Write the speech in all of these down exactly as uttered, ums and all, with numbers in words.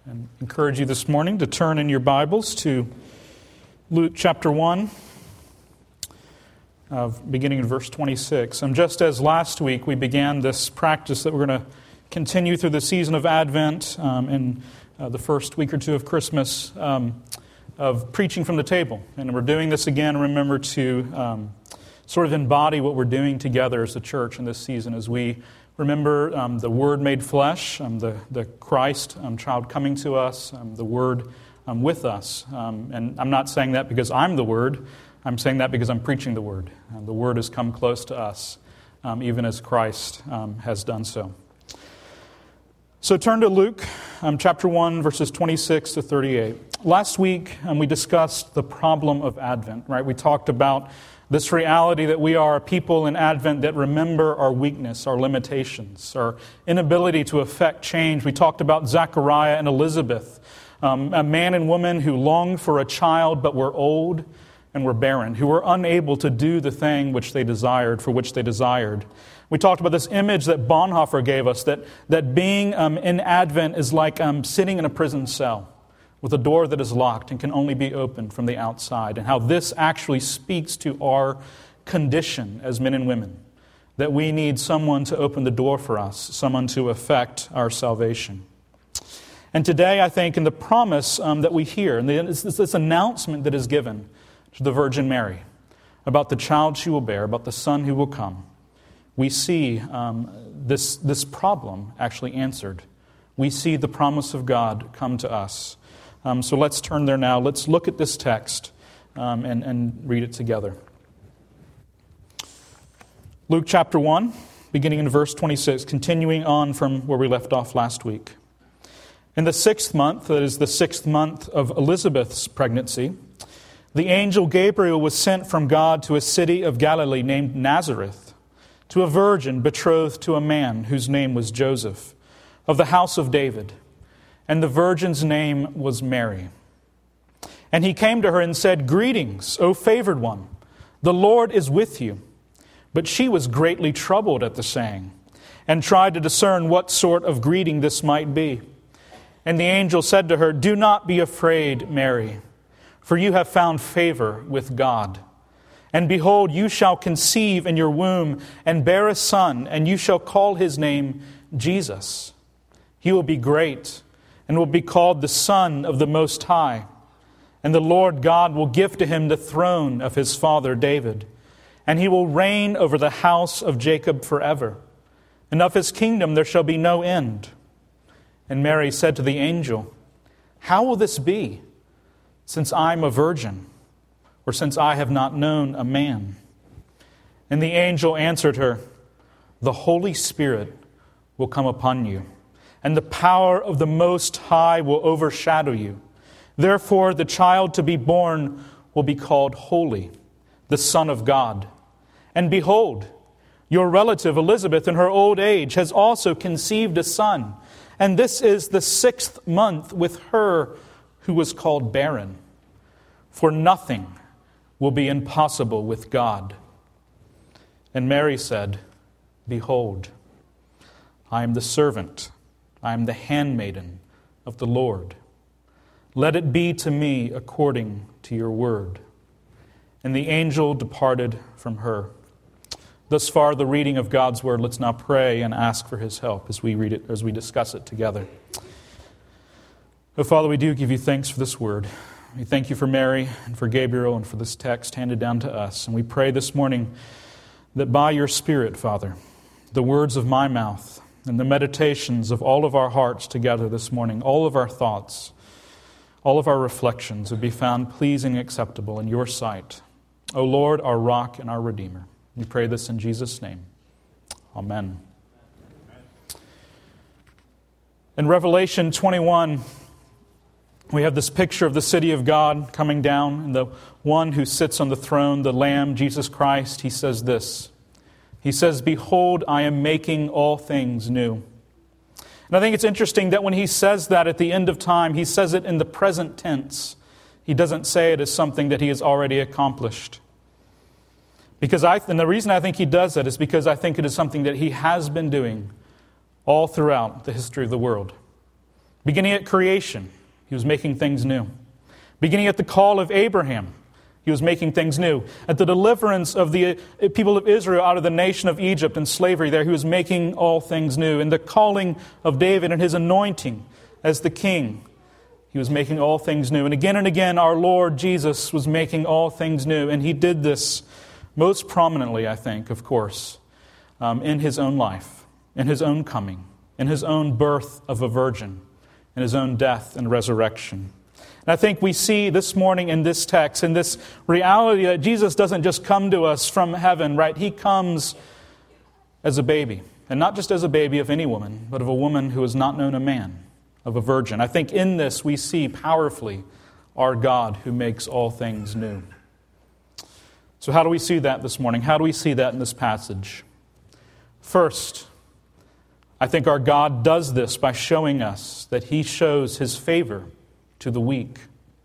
And encourage you this morning to turn in your Bibles to Luke chapter one, uh, beginning in verse twenty-six. And just as last week we began this practice that we're going to continue through the season of Advent um, and uh, the first week or two of Christmas um, of preaching from the table. And we're doing this again. Remember to um, sort of embody what we're doing together as a church in this season as we remember um, the Word made flesh, um, the, the Christ um, child coming to us, um, the Word um, with us. Um, and I'm not saying that because I'm the Word. I'm saying that because I'm preaching the Word. Uh, the Word has come close to us, um, even as Christ um, has done so. So turn to Luke um, chapter one, verses twenty-six to thirty-eight. Last week, um, we discussed the problem of Advent, right? We talked about this reality that we are a people in Advent that remember our weakness, our limitations, our inability to effect change. We talked about Zechariah and Elizabeth, um, a man and woman who longed for a child but were old and were barren, who were unable to do the thing which they desired, for which they desired. We talked about this image that Bonhoeffer gave us, that, that being um, in Advent is like um, sitting in a prison cell with a door that is locked and can only be opened from the outside, and how this actually speaks to our condition as men and women, that we need someone to open the door for us, someone to effect our salvation. And today, I think, in the promise um, that we hear, and it's this announcement that is given to the Virgin Mary about the child she will bear, about the Son who will come, we see um, this, this problem actually answered. We see the promise of God come to us. Um, so let's turn there now. Let's look at this text um, and, and read it together. Luke chapter one, beginning in verse twenty-six, continuing on from where we left off last week. In the sixth month, that is the sixth month of Elizabeth's pregnancy, the angel Gabriel was sent from God to a city of Galilee named Nazareth, to a virgin betrothed to a man whose name was Joseph, of the house of David. And the virgin's name was Mary. And he came to her and said, "Greetings, O favored one, the Lord is with you." But she was greatly troubled at the saying, and tried to discern what sort of greeting this might be. And the angel said to her, "Do not be afraid, Mary, for you have found favor with God. And behold, you shall conceive in your womb and bear a son, and you shall call his name Jesus. He will be great and will be called the Son of the Most High. And the Lord God will give to him the throne of his father David, and he will reign over the house of Jacob forever. And of his kingdom there shall be no end." And Mary said to the angel, "How will this be, since I am a virgin, or since I have not known a man?" And the angel answered her, "The Holy Spirit will come upon you, and the power of the Most High will overshadow you. Therefore, the child to be born will be called Holy, the Son of God. And behold, your relative Elizabeth in her old age has also conceived a son, and this is the sixth month with her who was called barren. For nothing will be impossible with God." And Mary said, "Behold, I am the servant, I am the handmaiden of the Lord. Let it be to me according to your word." And the angel departed from her. Thus far, the reading of God's word. Let's now pray and ask for his help as we read it, as we discuss it together. Oh, Father, we do give you thanks for this word. We thank you for Mary and for Gabriel and for this text handed down to us. And we pray this morning that by your Spirit, Father, the words of my mouth and the meditations of all of our hearts together this morning, all of our thoughts, all of our reflections would be found pleasing and acceptable in your sight. O Lord, our rock and our Redeemer. We pray this in Jesus' name. Amen. In Revelation twenty-one, we have this picture of the city of God coming down, and the one who sits on the throne, the Lamb, Jesus Christ. He says this. He says, "Behold, I am making all things new." And I think it's interesting that when he says that at the end of time, he says it in the present tense. He doesn't say it as something that he has already accomplished. Because I, and the reason I think he does that is because I think it is something that he has been doing all throughout the history of the world. Beginning at creation, he was making things new. Beginning at the call of Abraham, he was making things new. At the deliverance of the people of Israel out of the nation of Egypt and slavery there, he was making all things new. In the calling of David and his anointing as the king, he was making all things new. And again and again, our Lord Jesus was making all things new. And he did this most prominently, I think, of course, um, in his own life, in his own coming, in his own birth of a virgin, in his own death and resurrection. And I think we see this morning in this text, in this reality that Jesus doesn't just come to us from heaven, right? He comes as a baby. And not just as a baby of any woman, but of a woman who has not known a man, of a virgin. I think in this we see powerfully our God who makes all things new. So how do we see that this morning? How do we see that in this passage? First, I think our God does this by showing us that He shows His favor to the weak.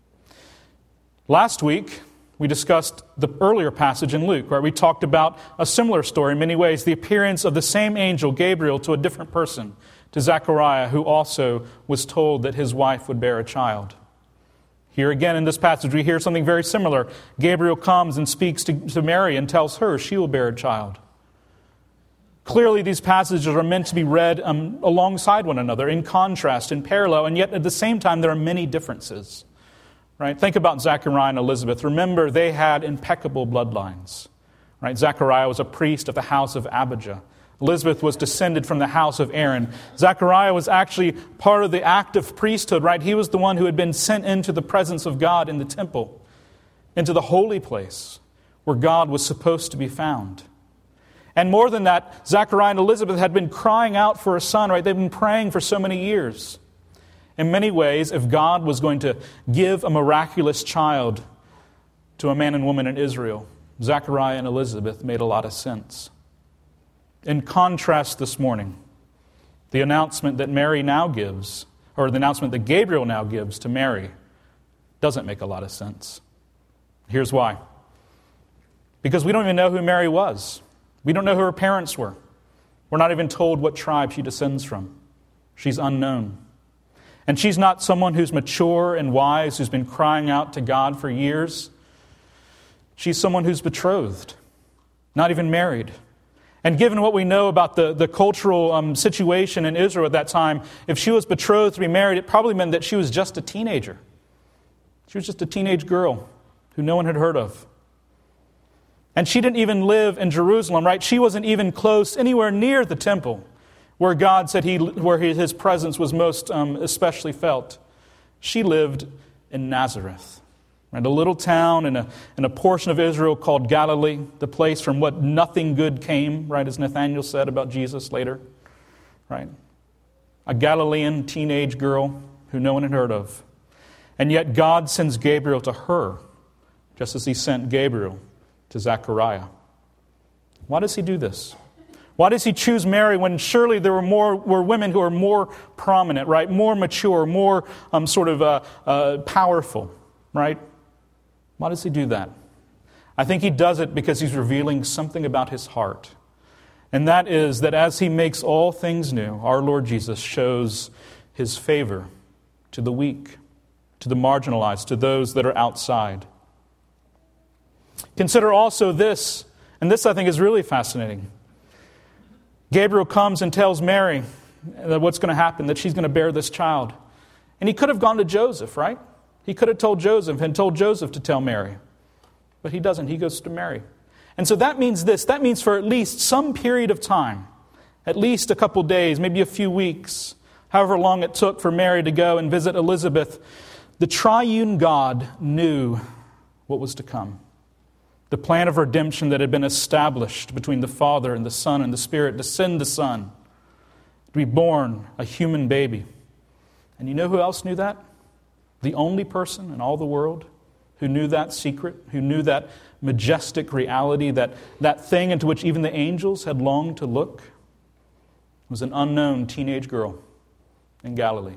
Last week, we discussed the earlier passage in Luke, where we talked about a similar story in many ways, the appearance of the same angel, Gabriel, to a different person, to Zechariah, who also was told that his wife would bear a child. Here again in this passage, we hear something very similar. Gabriel comes and speaks to, to Mary and tells her she will bear a child. Clearly, these passages are meant to be read um, alongside one another, in contrast, in parallel, and yet at the same time there are many differences. Right? Think about Zechariah and Elizabeth. Remember, they had impeccable bloodlines. Right? Zechariah was a priest of the house of Abijah. Elizabeth was descended from the house of Aaron. Zechariah was actually part of the active priesthood, right? He was the one who had been sent into the presence of God in the temple, into the holy place where God was supposed to be found. And more than that, Zechariah and Elizabeth had been crying out for a son, right? They've been praying for so many years. In many ways, if God was going to give a miraculous child to a man and woman in Israel, Zechariah and Elizabeth made a lot of sense. In contrast this morning, the announcement that Mary now gives, or the announcement that Gabriel now gives to Mary, doesn't make a lot of sense. Here's why. Because we don't even know who Mary was. We don't know who her parents were. We're not even told what tribe she descends from. She's unknown. And she's not someone who's mature and wise, who's been crying out to God for years. She's someone who's betrothed, not even married. And given what we know about the, the cultural um, situation in Israel at that time, if she was betrothed to be married, it probably meant that she was just a teenager. She was just a teenage girl who no one had heard of. And she didn't even live in Jerusalem, right? She wasn't even close, anywhere near the temple, where God said he, where His presence was most um, especially felt. She lived in Nazareth, right? A little town in a, in a portion of Israel called Galilee, the place from what nothing good came, right, as Nathanael said about Jesus later, right? A Galilean teenage girl who no one had heard of. And yet God sends Gabriel to her, just as He sent Gabriel to Zechariah. Why does He do this? Why does He choose Mary when surely there were more were women who are more prominent, right? More mature, more um, sort of uh, uh, powerful, right? Why does He do that? I think He does it because He's revealing something about His heart. And that is that as He makes all things new, our Lord Jesus shows His favor to the weak, to the marginalized, to those that are outside. Consider also this, and this I think is really fascinating. Gabriel comes and tells Mary that what's going to happen, that she's going to bear this child. And he could have gone to Joseph, right? He could have told Joseph and told Joseph to tell Mary. But he doesn't. He goes to Mary. And so that means this. That means for at least some period of time, at least a couple days, maybe a few weeks, however long it took for Mary to go and visit Elizabeth, the triune God knew what was to come. The plan of redemption that had been established between the Father and the Son and the Spirit to send the Son, to be born a human baby. And you know who else knew that? The only person in all the world who knew that secret, who knew that majestic reality, that, that thing into which even the angels had longed to look, was an unknown teenage girl in Galilee.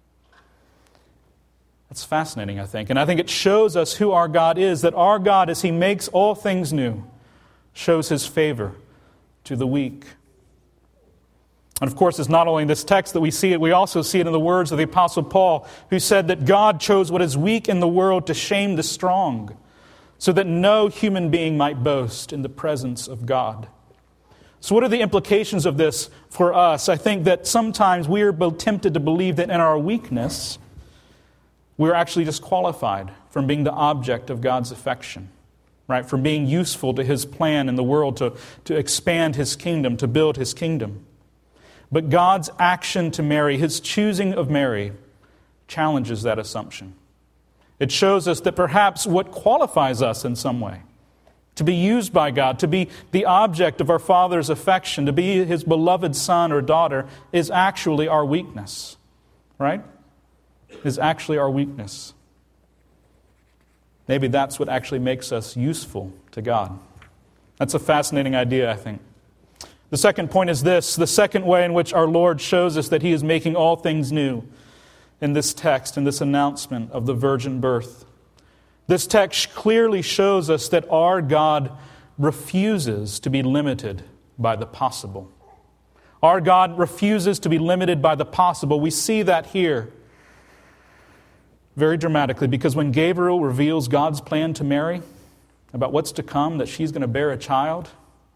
That's fascinating, I think. And I think it shows us who our God is, that our God, as He makes all things new, shows His favor to the weak. And of course, it's not only in this text that we see it, we also see it in the words of the Apostle Paul, who said that God chose what is weak in the world to shame the strong, so that no human being might boast in the presence of God. So what are the implications of this for us? I think that sometimes we are both tempted to believe that in our weakness, we're actually disqualified from being the object of God's affection, right? From being useful to His plan in the world to, to expand His kingdom, to build His kingdom. But God's action to Mary, His choosing of Mary, challenges that assumption. It shows us that perhaps what qualifies us in some way to be used by God, to be the object of our Father's affection, to be His beloved son or daughter, is actually our weakness, right? Is actually our weakness. Maybe that's what actually makes us useful to God. That's a fascinating idea, I think. The second point is this, the second way in which our Lord shows us that He is making all things new in this text, in this announcement of the virgin birth. This text clearly shows us that our God refuses to be limited by the possible. Our God refuses to be limited by the possible. We see that here very dramatically, because when Gabriel reveals God's plan to Mary about what's to come, that she's going to bear a child,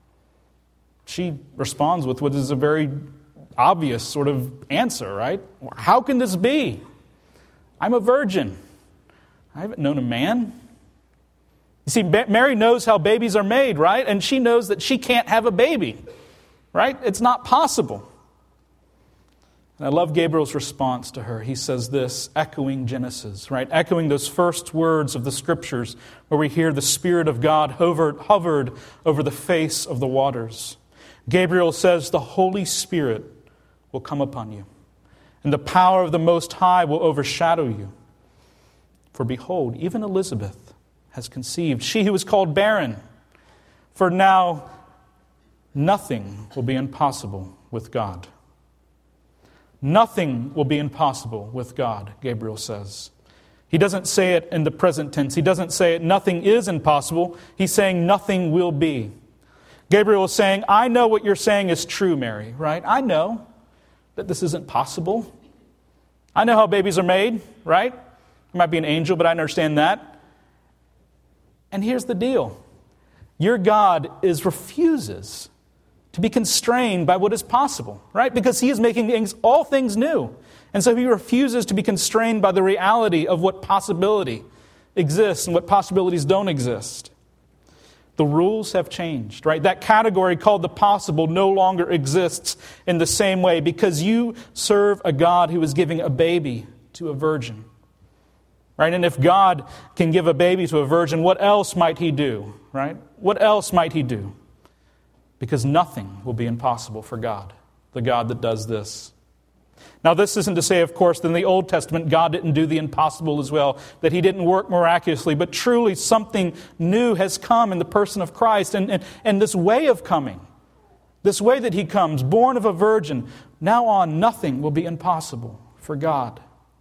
she responds with what is a very obvious sort of answer, right? How can this be? I'm a virgin. I haven't known a man. You see, Mary knows how babies are made, right? And she knows that she can't have a baby, right? It's not possible. And I love Gabriel's response to her. He says this, echoing Genesis, right? Echoing those first words of the Scriptures where we hear the Spirit of God hovered, hovered over the face of the waters. Gabriel says, the Holy Spirit will come upon you, and the power of the Most High will overshadow you. For behold, even Elizabeth has conceived, she who was called barren. For now, nothing will be impossible with God. Nothing will be impossible with God, Gabriel says. He doesn't say it in the present tense. He doesn't say it, nothing is impossible. He's saying nothing will be. Gabriel is saying, I know what you're saying is true, Mary, right? I know that this isn't possible. I know how babies are made, right? You might be an angel, but I understand that. And here's the deal. Your God is refuses to be constrained by what is possible, right? Because He is making things, all things new. And so He refuses to be constrained by the reality of what possibility exists and what possibilities don't exist. The rules have changed, right? That category called the possible no longer exists in the same way because you serve a God who is giving a baby to a virgin, right? And if God can give a baby to a virgin, what else might He do, right? What else might He do? Because nothing will be impossible for God, the God that does this. Now, this isn't to say, of course, that in the Old Testament, God didn't do the impossible as well, that He didn't work miraculously, but truly something new has come in the person of Christ. And, and, and this way of coming, this way that He comes, born of a virgin, now on, nothing will be impossible for God.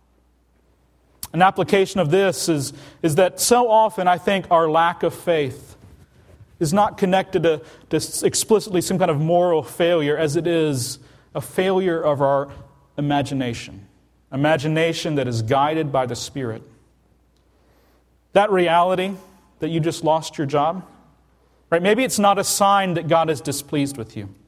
An application of this is, is that so often, I think, our lack of faith is not connected to, to explicitly some kind of moral failure, as it is a failure of our imagination. Imagination that is guided by the Spirit. That reality that you just lost your job, right? Maybe it's not a sign that God is displeased with you.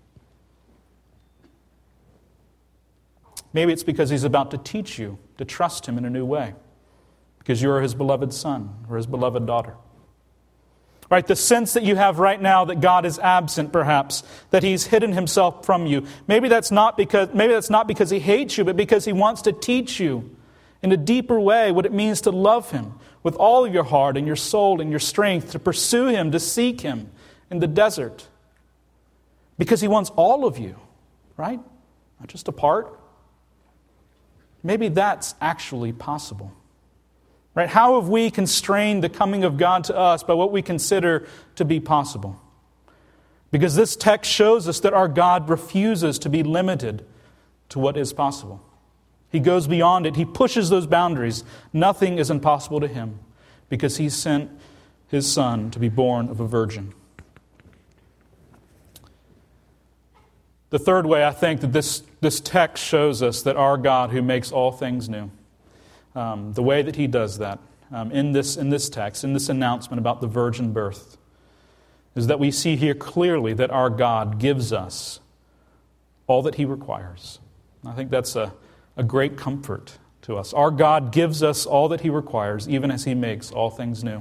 Maybe it's because He's about to teach you to trust Him in a new way. Because you are His beloved son or His beloved daughter. Right, the sense that you have right now that God is absent, perhaps, that He's hidden Himself from you. Maybe that's not because maybe that's not because He hates you, but because He wants to teach you in a deeper way what it means to love Him with all of your heart and your soul and your strength, to pursue Him, to seek Him in the desert. Because He wants all of you, right? Not just a part. Maybe that's actually possible. Right? How have we constrained the coming of God to us by what we consider to be possible? Because this text shows us that our God refuses to be limited to what is possible. He goes beyond it. He pushes those boundaries. Nothing is impossible to Him because He sent His Son to be born of a virgin. The third way I think that this, this text shows us that our God who makes all things new, um, the way that he does that um, in this in this text, in this announcement about the virgin birth, is that we see here clearly that our God gives us all that he requires. I think that's a, a great comfort to us. Our God gives us all that he requires, even as he makes all things new.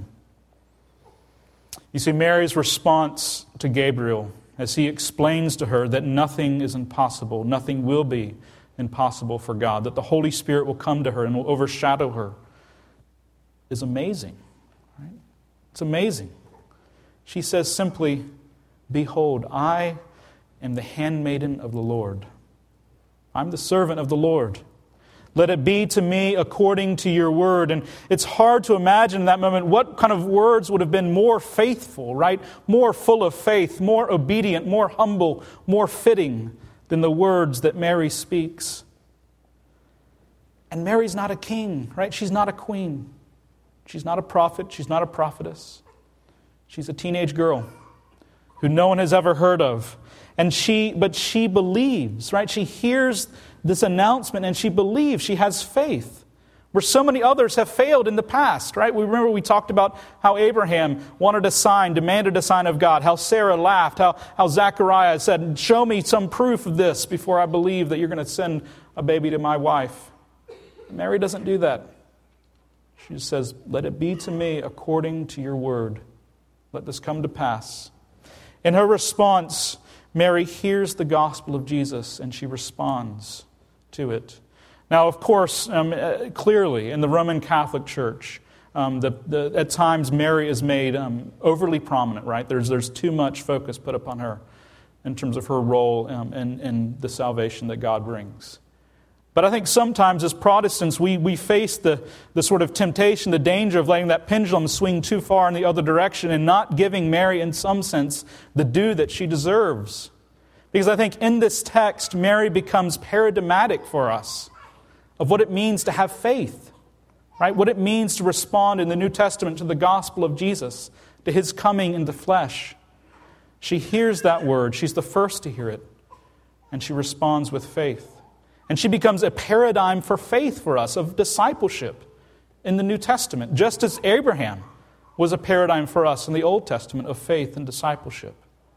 You see, Mary's response to Gabriel, as he explains to her that nothing is impossible, nothing will be impossible for God, that the Holy Spirit will come to her and will overshadow her, is amazing. Right? It's amazing. She says simply, "Behold, I am the handmaiden of the Lord. I'm the servant of the Lord. Let it be to me according to your word." And it's hard to imagine in that moment what kind of words would have been more faithful, right? More full of faith, more obedient, more humble, more fitting than the words that Mary speaks. And Mary's not a king, right? She's not a queen. She's not a prophet. She's not a prophetess. She's a teenage girl who no one has ever heard of. And she, but she believes, right? She hears this announcement and she believes, she has faith. Where so many others have failed in the past, right? We remember we talked about how Abraham wanted a sign, demanded a sign of God, how Sarah laughed, how, how Zechariah said, "Show me some proof of this before I believe that you're going to send a baby to my wife." Mary doesn't do that. She just says, "Let it be to me according to your word. Let this come to pass." In her response, Mary hears the gospel of Jesus and she responds to it. Now, of course, um, uh, clearly in the Roman Catholic Church, um, the, the, at times Mary is made um, overly prominent, right? There's, there's too much focus put upon her in terms of her role um, in, in the salvation that God brings. But I think sometimes as Protestants, we, we face the, the sort of temptation, the danger of letting that pendulum swing too far in the other direction and not giving Mary, in some sense, the due that she deserves. Because I think in this text, Mary becomes paradigmatic for us of what it means to have faith, right? What it means to respond in the New Testament to the gospel of Jesus, to his coming in the flesh. She hears that word. She's the first to hear it. And she responds with faith. And she becomes a paradigm for faith for us, of discipleship in the New Testament, just as Abraham was a paradigm for us in the Old Testament of faith and discipleship.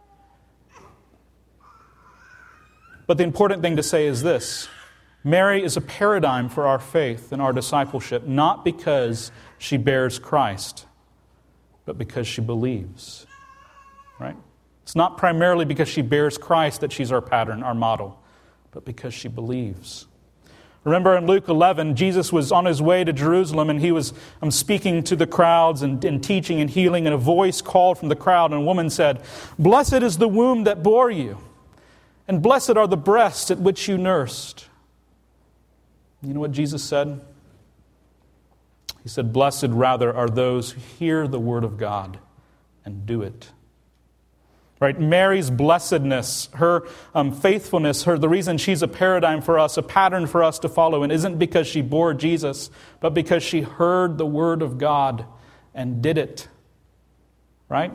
But the important thing to say is this: Mary is a paradigm for our faith and our discipleship, not because she bears Christ, but because she believes. Right? It's not primarily because she bears Christ that she's our pattern, our model, but because she believes. Remember in Luke eleven, Jesus was on his way to Jerusalem and he was um, speaking to the crowds and, and teaching and healing, and a voice called from the crowd and a woman said, "Blessed is the womb that bore you, and blessed are the breasts at which you nursed." You know what Jesus said? He said, "Blessed rather are those who hear the word of God and do it." Right? Mary's blessedness, her um, faithfulness, her the reason she's a paradigm for us, a pattern for us to follow, and isn't because she bore Jesus, but because she heard the word of God and did it. Right?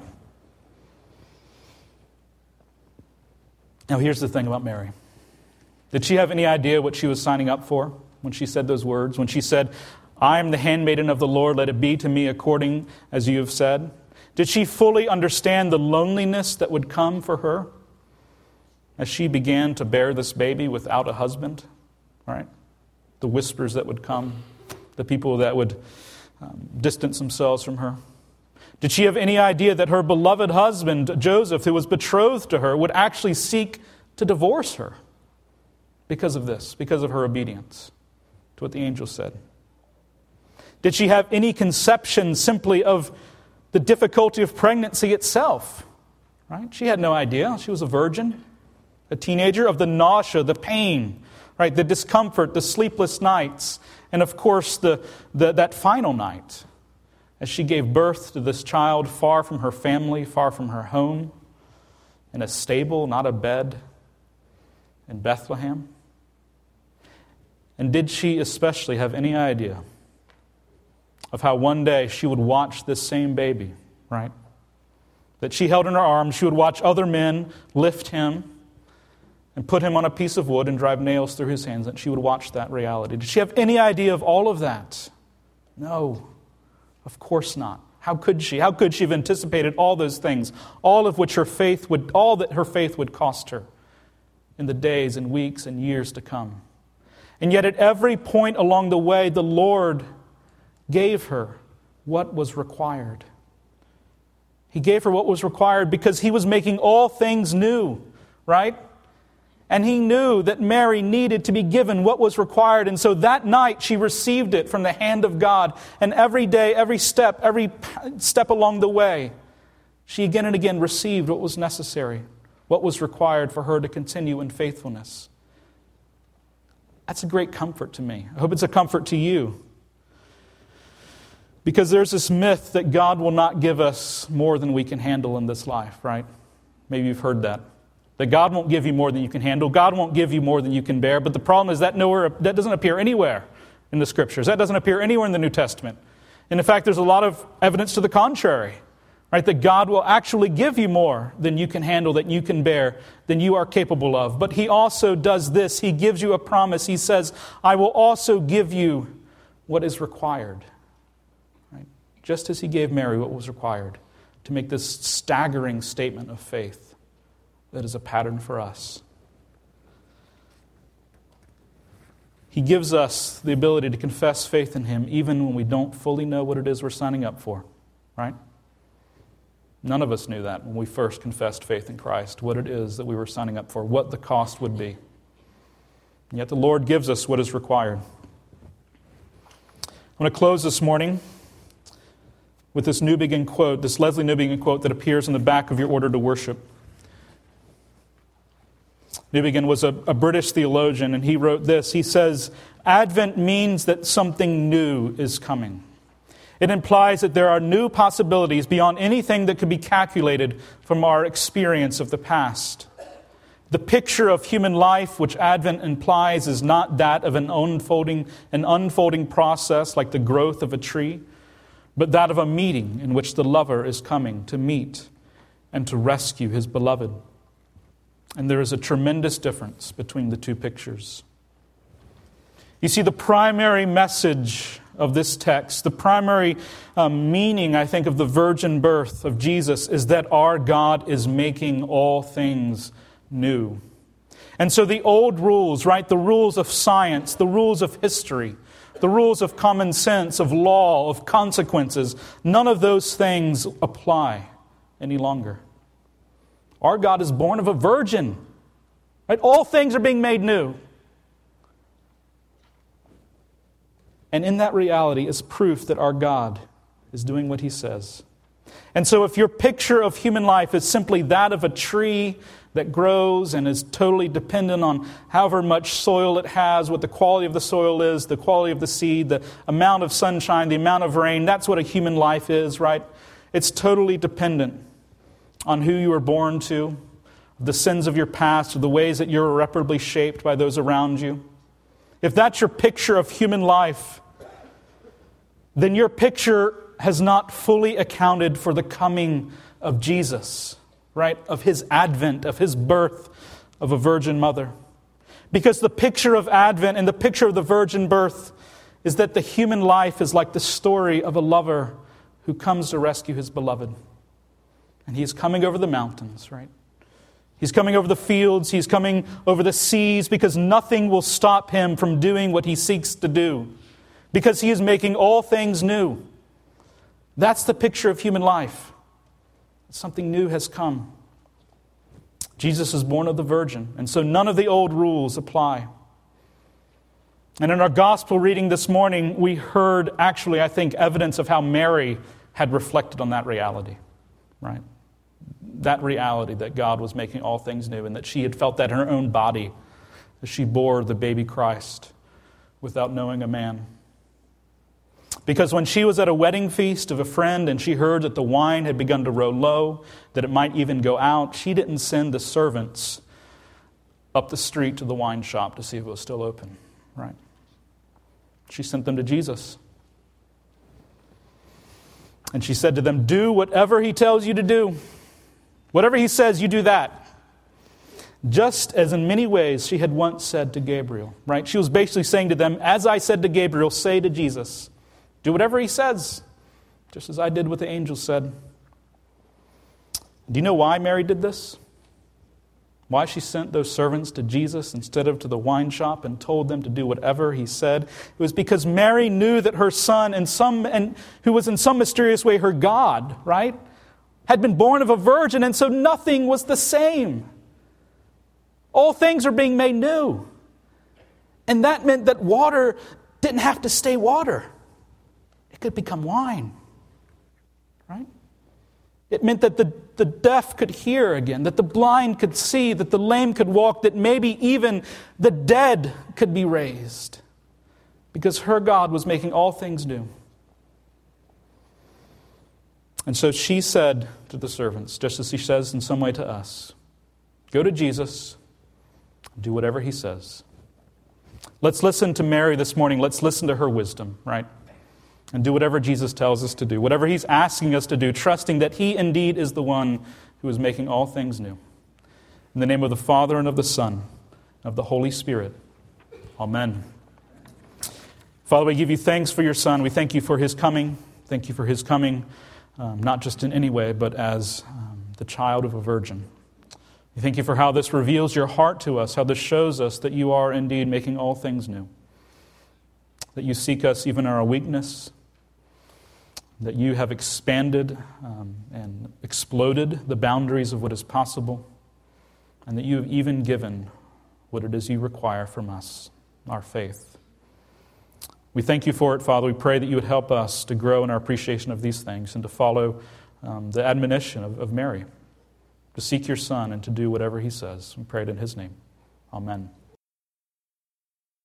Now here's the thing about Mary. Did she have any idea what she was signing up for when she said those words? When she said, "I am the handmaiden of the Lord, let it be to me according as you have said"? Did she fully understand the loneliness that would come for her as she began to bear this baby without a husband? Right? The whispers that would come, the people that would um, distance themselves from her. Did she have any idea that her beloved husband, Joseph, who was betrothed to her, would actually seek to divorce her because of this, because of her obedience to what the angel said? Did she have any conception simply of the difficulty of pregnancy itself? Right? She had no idea. She was a virgin, a teenager, of the nausea, the pain, right? The discomfort, the sleepless nights, and of course the, the that final night as she gave birth to this child far from her family, far from her home, in a stable, not a bed, in Bethlehem. And did she especially have any idea of how one day she would watch this same baby, right, that she held in her arms, she would watch other men lift him and put him on a piece of wood and drive nails through his hands, and she would watch that reality. Did she have any idea of all of that? No, of course not. How could she? How could she have anticipated all those things, all of which her faith would, all that her faith would cost her in the days and weeks and years to come? And yet at every point along the way, the Lord gave her what was required. He gave her what was required because He was making all things new, right? And He knew that Mary needed to be given what was required. And so that night she received it from the hand of God. And every day, every step, every step along the way, she again and again received what was necessary, what was required for her to continue in faithfulness. That's a great comfort to me. I hope it's a comfort to you. Because there's this myth that God will not give us more than we can handle in this life, right? Maybe you've heard that. That God won't give you more than you can handle. God won't give you more than you can bear. But the problem is that nowhere that doesn't appear anywhere in the Scriptures. That doesn't appear anywhere in the New Testament. And in fact, there's a lot of evidence to the contrary, right? That God will actually give you more than you can handle, that you can bear, than you are capable of. But He also does this. He gives you a promise. He says, I will also give you what is required. Right? Just as He gave Mary what was required to make this staggering statement of faith. That is a pattern for us. He gives us the ability to confess faith in Him even when we don't fully know what it is we're signing up for, right? None of us knew that when we first confessed faith in Christ, what it is that we were signing up for, what the cost would be. And yet the Lord gives us what is required. I want to close this morning with this Newbigin quote, this Leslie Newbigin quote that appears in the back of your order to worship. Newbigin was a, a British theologian, and he wrote this. He says, Advent means that something new is coming. It implies that there are new possibilities beyond anything that could be calculated from our experience of the past. The picture of human life which Advent implies is not that of an unfolding, an unfolding process like the growth of a tree, but that of a meeting in which the lover is coming to meet and to rescue his beloved. And there is a tremendous difference between the two pictures. You see, the primary message of this text, the primary um, meaning, I think, of the virgin birth of Jesus is that our God is making all things new. And so the old rules, right, the rules of science, the rules of history, the rules of common sense, of law, of consequences, none of those things apply any longer. Our God is born of a virgin. Right? All things are being made new. And in that reality is proof that our God is doing what He says. And so if your picture of human life is simply that of a tree that grows and is totally dependent on however much soil it has, what the quality of the soil is, the quality of the seed, the amount of sunshine, the amount of rain, that's what a human life is, right? It's totally dependent on who you were born to, the sins of your past, or the ways that you're irreparably shaped by those around you. If that's your picture of human life, then your picture has not fully accounted for the coming of Jesus, right? Of His advent, of His birth of a virgin mother. Because the picture of Advent and the picture of the virgin birth is that the human life is like the story of a lover who comes to rescue his beloved. And He is coming over the mountains, right? He's coming over the fields. He's coming over the seas because nothing will stop Him from doing what He seeks to do. Because He is making all things new. That's the picture of human life. Something new has come. Jesus is born of the Virgin, and so none of the old rules apply. And in our gospel reading this morning, we heard actually, I think, evidence of how Mary had reflected on that reality, right? That reality that God was making all things new and that she had felt that in her own body as she bore the baby Christ without knowing a man. Because when she was at a wedding feast of a friend and she heard that the wine had begun to row low, that it might even go out, she didn't send the servants up the street to the wine shop to see if it was still open, right? She sent them to Jesus. And she said to them, do whatever He tells you to do. Whatever He says, you do that. just as in many ways she had once said to Gabriel, right? She was basically saying to them, as I said to Gabriel, say to Jesus, do whatever he says, just as I did what the angel said. Do you know why Mary did this? Why she sent those servants to Jesus instead of to the wine shop and told them to do whatever he said? It was because Mary knew that her son, in some, and who was in some mysterious way her God, right, had been born of a virgin, and so nothing was the same. All things are being made new. And that meant that water didn't have to stay water. It could become wine, right? It meant that the, the deaf could hear again, that the blind could see, that the lame could walk, that maybe even the dead could be raised. Because her God was making all things new. And so she said to the servants, just as she says in some way to us, go to Jesus, do whatever he says. Let's listen to Mary this morning. Let's listen to her wisdom, right? And do whatever Jesus tells us to do, whatever he's asking us to do, trusting that he indeed is the one who is making all things new. In the name of the Father and of the Son and of the Holy Spirit. Amen. Father, we give you thanks for your Son. We thank you for his coming. Thank you for his coming, um, not just in any way, but as um, the child of a virgin. We thank you for how this reveals your heart to us, how this shows us that you are indeed making all things new. That you seek us even in our weakness, that you have expanded um, and exploded the boundaries of what is possible, and that you have even given what it is you require from us, our faith. We thank you for it, Father. We pray that you would help us to grow in our appreciation of these things and to follow um, the admonition of, of Mary, to seek your Son and to do whatever he says. We pray it in his name. Amen.